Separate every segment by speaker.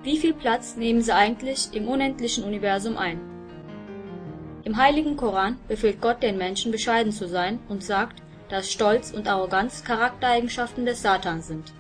Speaker 1: Wie viel Platz nehmen sie eigentlich im unendlichen Universum ein? Im Heiligen Koran befiehlt Gott den Menschen, bescheiden zu sein und sagt, dass Stolz und Arroganz Charaktereigenschaften des Satan sind.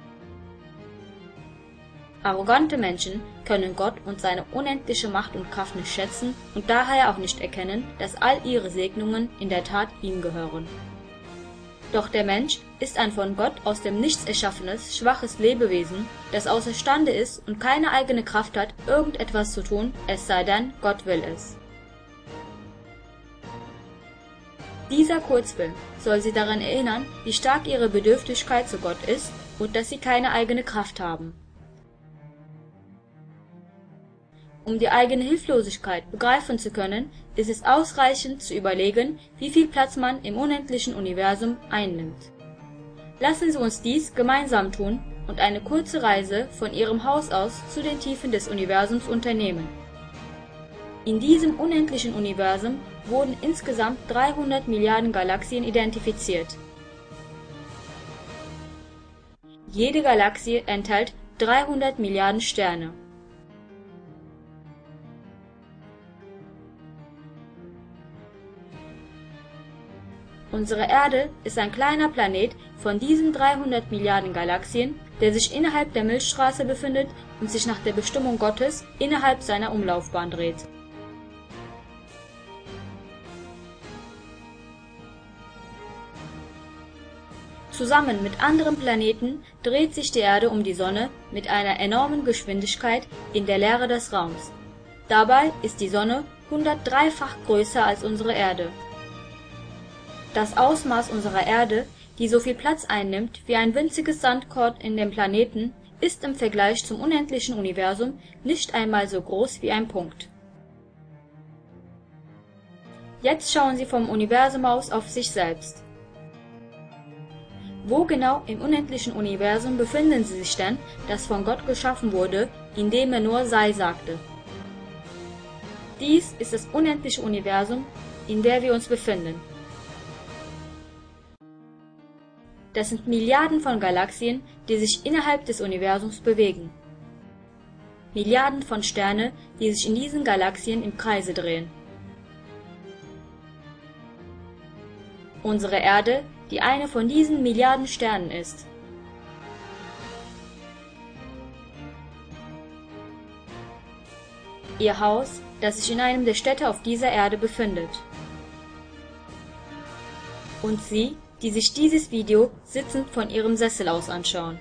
Speaker 1: Arrogante Menschen können Gott und seine unendliche Macht und Kraft nicht schätzen und daher auch nicht erkennen, dass all ihre Segnungen in der Tat ihm gehören. Doch der Mensch ist ein von Gott aus dem Nichts erschaffenes, schwaches Lebewesen, das außerstande ist und keine eigene Kraft hat, irgendetwas zu tun, es sei denn, Gott will es. Dieser Kurzfilm soll sie daran erinnern, wie stark ihre Bedürftigkeit zu Gott ist und dass sie keine eigene Kraft haben. Um die eigene Hilflosigkeit begreifen zu können, ist es ausreichend zu überlegen, wie viel Platz man im unendlichen Universum einnimmt. Lassen Sie uns dies gemeinsam tun und eine kurze Reise von Ihrem Haus aus zu den Tiefen des Universums unternehmen. In diesem unendlichen Universum wurden insgesamt 300 Milliarden Galaxien identifiziert. Jede Galaxie enthält 300 Milliarden Sterne. Unsere Erde ist ein kleiner Planet von diesen 300 Milliarden Galaxien, der sich innerhalb der Milchstraße befindet und sich nach der Bestimmung Gottes innerhalb seiner Umlaufbahn dreht. Zusammen mit anderen Planeten dreht sich die Erde um die Sonne mit einer enormen Geschwindigkeit in der Leere des Raums. Dabei ist die Sonne 103-fach größer als unsere Erde. Das Ausmaß unserer Erde, die so viel Platz einnimmt wie ein winziges Sandkorn in dem Planeten, ist im Vergleich zum unendlichen Universum nicht einmal so groß wie ein Punkt. Jetzt schauen Sie vom Universum aus auf sich selbst. Wo genau im unendlichen Universum befinden Sie sich denn, das von Gott geschaffen wurde, indem er nur sei sagte? Dies ist das unendliche Universum, in dem wir uns befinden. Das sind Milliarden von Galaxien, die sich innerhalb des Universums bewegen. Milliarden von Sternen, die sich in diesen Galaxien im Kreise drehen. Unsere Erde, die eine von diesen Milliarden Sternen ist. Ihr Haus, das sich in einem der Städte auf dieser Erde befindet. Und Sie, die sich dieses Video sitzend von ihrem Sessel aus anschauen.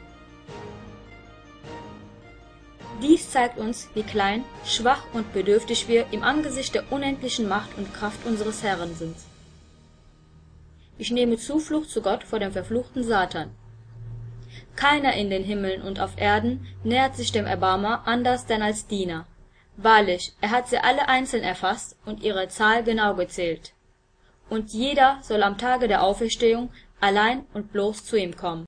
Speaker 1: Dies zeigt uns, wie klein, schwach und bedürftig wir im Angesicht der unendlichen Macht und Kraft unseres Herrn sind. Ich nehme Zuflucht zu Gott vor dem verfluchten Satan. Keiner in den Himmeln und auf Erden nähert sich dem Erbarmer anders denn als Diener. Wahrlich, er hat sie alle einzeln erfasst und ihre Zahl genau gezählt. Und jeder soll am Tage der Auferstehung allein und bloß zu ihm kommen.